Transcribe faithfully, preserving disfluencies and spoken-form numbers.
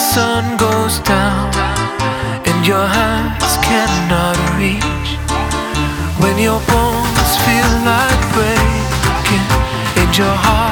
sun goes down and your hands cannot reach, when your bones feel like breaking and your heart